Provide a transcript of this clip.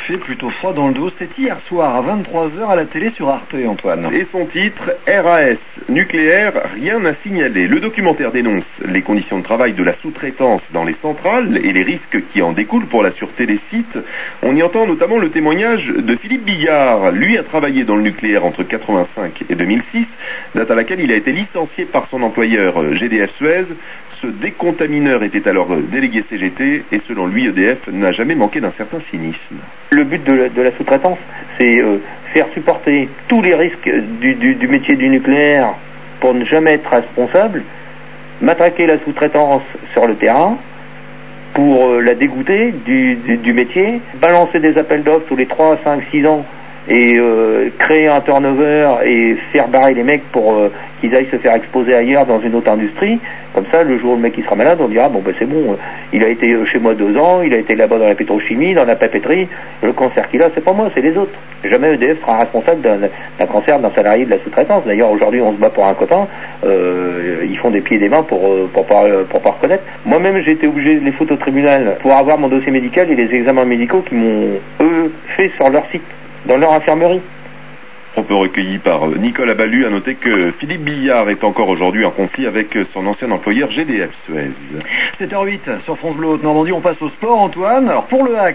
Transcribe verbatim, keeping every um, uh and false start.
fait plutôt froid dans le dos. C'était hier soir à vingt-trois heures à la télé sur Arte, Antoine. Et son titre, R A S, nucléaire, rien à signaler. Le documentaire dénonce les conditions de travail de la sous-traitance dans les centrales et les risques qui en découlent pour la sûreté des sites. On y entend notamment le témoignage de Philippe Billard. Lui a travaillé dans le nucléaire entre quatre-vingt-cinq et deux mille six, date à laquelle il a été licencié par son employeur G D F Suez. Ce décontamineur était alors délégué C G T et selon lui, E D F n'a jamais manqué d'un certain cynisme. Le but de la, de la sous-traitance, c'est euh, faire supporter tous les risques du, du, du métier du nucléaire pour ne jamais être responsable, matraquer la sous-traitance sur le terrain pour euh, la dégoûter du, du, du métier, balancer des appels d'offres tous les trois, cinq, six ans et euh, créer un turnover et faire barrer les mecs pour euh, qu'ils aillent se faire exposer ailleurs dans une autre industrie. Comme ça, le jour où le mec il sera malade, on dira bon ben c'est bon, euh, il a été chez moi deux ans, il a été là-bas dans la pétrochimie, dans la papeterie, le cancer qu'il a, c'est pas moi, c'est les autres. Jamais E D F sera responsable d'un, d'un cancer d'un salarié de la sous-traitance. D'ailleurs aujourd'hui on se bat pour un copain, euh, ils font des pieds et des mains pour euh, pour pas pour pas reconnaître. Moi-même j'ai été obligé de les foutre au tribunal pour avoir mon dossier médical et les examens médicaux qui m'ont eux fait sur leur site, dans leur infirmerie. Propos recueilli par Nicolas Ballu. À noter que Philippe Billard est encore aujourd'hui en conflit avec son ancien employeur G D F Suez. sept heures huit sur France Bleu Haute-Normandie, on passe au sport, Antoine. Alors pour le hack,